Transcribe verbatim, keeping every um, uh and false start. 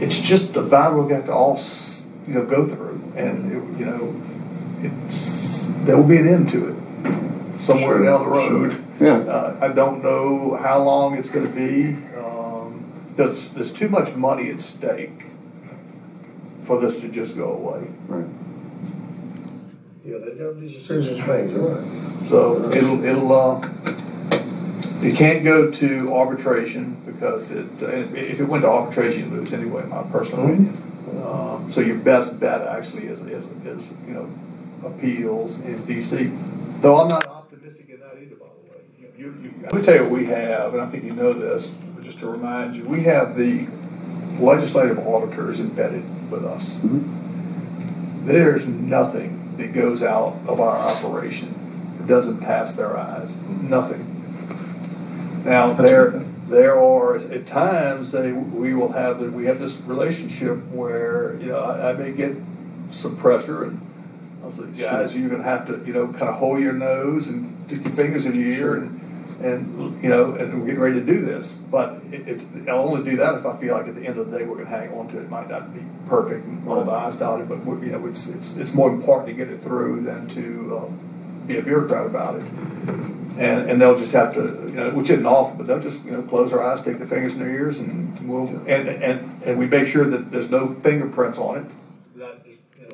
it's just a battle we have to all, you know, go through, and it, you know, it's there will be an end to it somewhere Sure, down the road. sure. Yeah. Uh, I don't know how long it's going to be. Um, there's there's too much money at stake for this to just go away. Right. Yeah, they don't, these are serious things, you're right. So it'll it'll uh, it can't go to arbitration because it uh, if it went to arbitration you lose anyway. In my personal opinion. Um, so your best bet actually is is, is you know appeals in D C. Though I'm not optimistic in that either. By the way, you, you, you, let me tell you what we have, and I think you know this. But just to remind you, we have the legislative auditors embedded with us. Mm-hmm. There's nothing that goes out of our operation that doesn't pass their eyes. Nothing. Now That's there okay. there are at times they we will have that we have this relationship where you know I, I may get some pressure and I'll say, guys, Sure. you're gonna have to you know kind of hold your nose and stick your fingers in your ear Sure. and and you know and we're getting ready to do this. But it, it's I'll only do that if I feel like at the end of the day we're gonna hang on to it. It might not be perfect and all the I's dotted, but you know it's it's it's more important to get it through than to um, be a bureaucrat about it. And and they'll just have to, you know, which isn't awful, but they'll just, you know, close their eyes, stick their fingers in their ears, and we'll and and and we make sure that there's no fingerprints on it.